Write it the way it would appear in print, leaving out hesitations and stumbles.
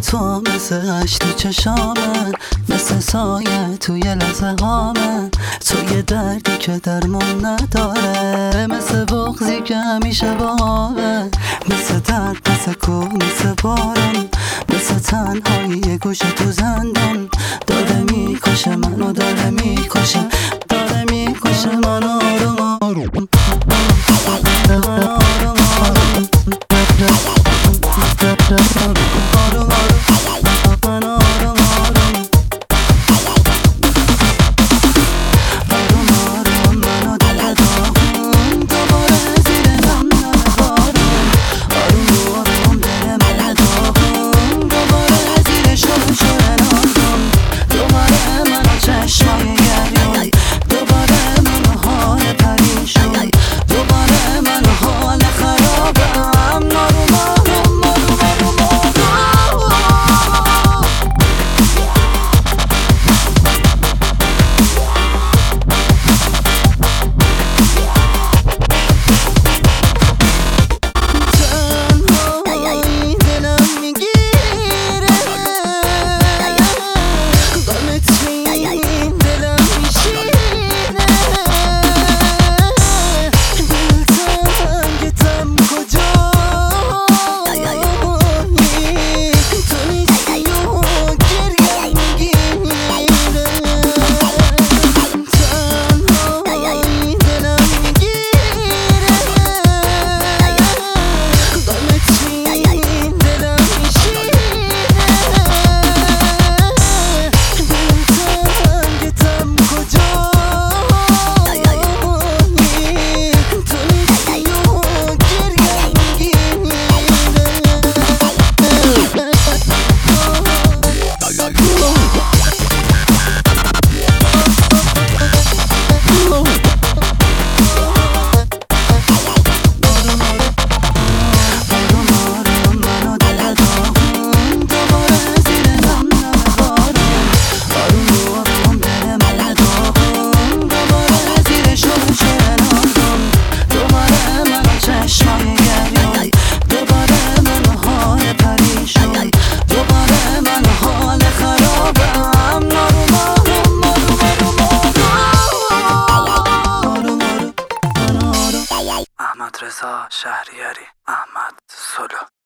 تو مثل عشق تو چشامه، مثل سایه توی لحظه هامه. تو یه دردی که درمون نداره، مثل بغضی که همیشه باهامه. مثل درد، مثل کوه، مثل باران، مثل تنهایی یه گوشه تو زندان. داره میکشه منو، داره میکشه، داره میکشه منو آروم آروم. احمد رضا شهریاری، احمد سلو.